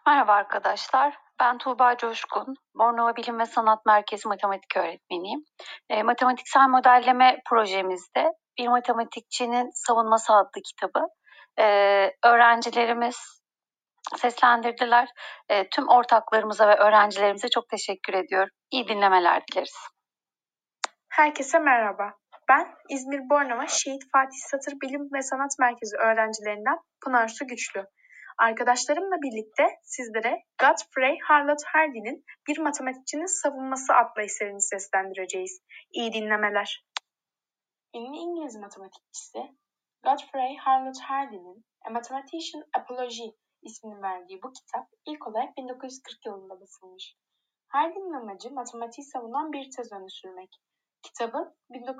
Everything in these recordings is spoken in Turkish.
Merhaba arkadaşlar, ben Tuğba Coşkun, Bornova Bilim ve Sanat Merkezi matematik öğretmeniyim. Matematiksel modelleme projemizde Bir Matematikçinin Savunması adlı kitabı öğrencilerimiz seslendirdiler. Tüm ortaklarımıza ve öğrencilerimize çok teşekkür ediyorum. İyi dinlemeler dileriz. Herkese merhaba. Ben İzmir Bornova Şehit Fatih Satır Bilim ve Sanat Merkezi öğrencilerinden Pınar Su Güçlü. Arkadaşlarımla birlikte sizlere Godfrey Harlow Hardy'nin Bir Matematikçinin Savunması adlı eserini seslendireceğiz. İyi dinlemeler. Ünlü İngiliz matematikçisi Godfrey Harlow Hardy'nin A Mathematician Apology ismini verdiği bu kitap ilk olarak 1940 yılında basılmış. Hardy'nin amacı matematiği savunan bir tez öne sürmek. Kitabın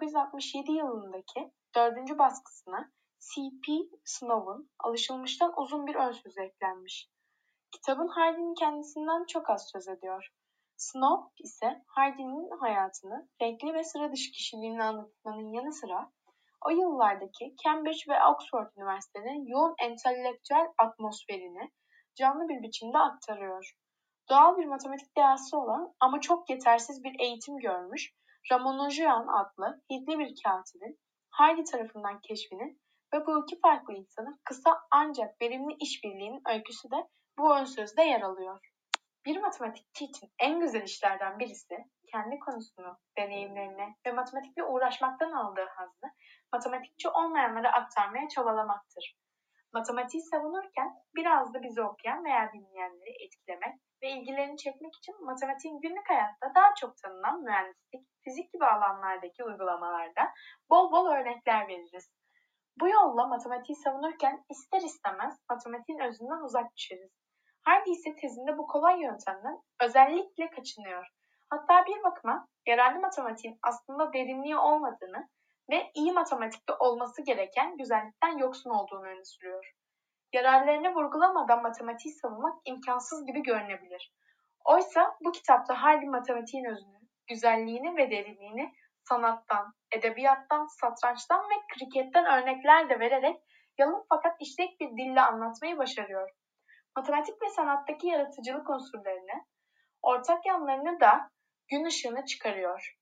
1967 yılındaki 4. baskısına C.P. Snow'un alışılmıştan uzun bir ön sözü eklenmiş. Kitabın Hardy'nin kendisinden çok az söz ediyor. Snow ise Hardy'nin hayatını, renkli ve sıra dışı kişiliğini anlatmanın yanı sıra o yıllardaki Cambridge ve Oxford Üniversitelerinin yoğun entelektüel atmosferini canlı bir biçimde aktarıyor. Doğal bir matematik dehası olan ama çok yetersiz bir eğitim görmüş Ramanujan adlı Hintli bir katibin Hardy tarafından keşfinin ve bu iki farklı insanın kısa ancak verimli işbirliğinin öyküsü de bu ön sözde yer alıyor. Bir matematikçi için en güzel işlerden birisi kendi konusunu, deneyimlerini ve matematikle uğraşmaktan aldığı hazzı matematikçi olmayanlara aktarmaya çabalamaktır. Matematiği savunurken biraz da bizi okuyan veya dinleyenleri etkilemek ve ilgilerini çekmek için matematiğin günlük hayatta daha çok tanınan mühendislik, fizik gibi alanlardaki uygulamalarda bol bol örnekler veririz. Bu yolla matematiği savunurken ister istemez matematiğin özünden uzak düşeriz. Hardy ise tezinde bu kolay yöntemden özellikle kaçınıyor. Hatta bir bakıma yararlı matematiğin aslında derinliği olmadığını ve iyi matematikte olması gereken güzellikten yoksun olduğunu öne sürüyor. Yararlarını vurgulamadan matematiği savunmak imkansız gibi görünebilir. Oysa bu kitapta Hardy matematiğin özünü, güzelliğini ve derinliğini sanattan, edebiyattan, satrançtan ve kriketten örnekler de vererek yalın fakat işlek bir dille anlatmayı başarıyor. Matematik ve sanattaki yaratıcılık unsurlarını, ortak yanlarını da gün ışığına çıkarıyor.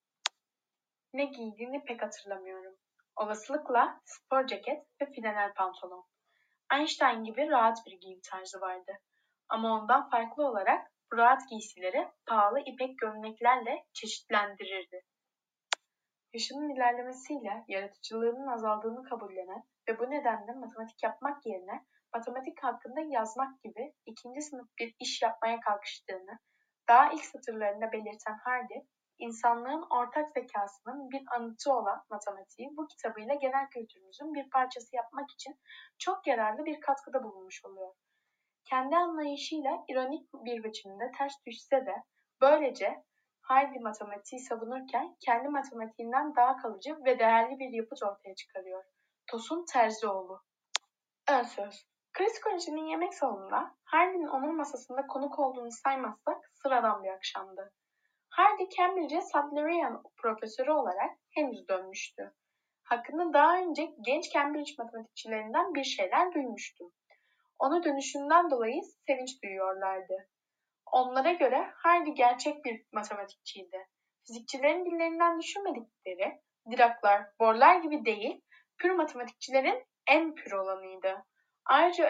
Ne giydiğini pek hatırlamıyorum. Olasılıkla spor ceket ve flanel pantolon. Einstein gibi rahat bir giyim tarzı vardı. Ama ondan farklı olarak bu rahat giysileri pahalı ipek gömleklerle çeşitlendirirdi. Yaşının ilerlemesiyle yaratıcılığının azaldığını kabullenen ve bu nedenle matematik yapmak yerine matematik hakkında yazmak gibi ikinci sınıf bir iş yapmaya kalkıştığını daha ilk satırlarında belirten Hardy, insanlığın ortak zekasının bir anıtı olan matematiği bu kitabıyla genel kültürümüzün bir parçası yapmak için çok yararlı bir katkıda bulunmuş oluyor. Kendi anlayışıyla ironik bir biçimde ters düşse de böylece Hardy matematiği savunurken kendi matematiğinden daha kalıcı ve değerli bir yapıt ortaya çıkarıyor. Tosun Terzioğlu. Ön söz. Chris College'nin yemek salonunda Hardy'nin onun masasında konuk olduğunu saymazsak sıradan bir akşamdı. Hardy Cambridge'e Sadlerian profesörü olarak henüz dönmüştü. Hakkında daha önce genç Cambridge matematikçilerinden bir şeyler duymuştum. Ona dönüşünden dolayı sevinç duyuyorlardı. Onlara göre Hardy gerçek bir matematikçiydi. Fizikçilerin dillerinden düşünmedikleri Dirac'lar, Bohr'lar gibi değil, pür matematikçilerin en pür olanıydı. Ayrıca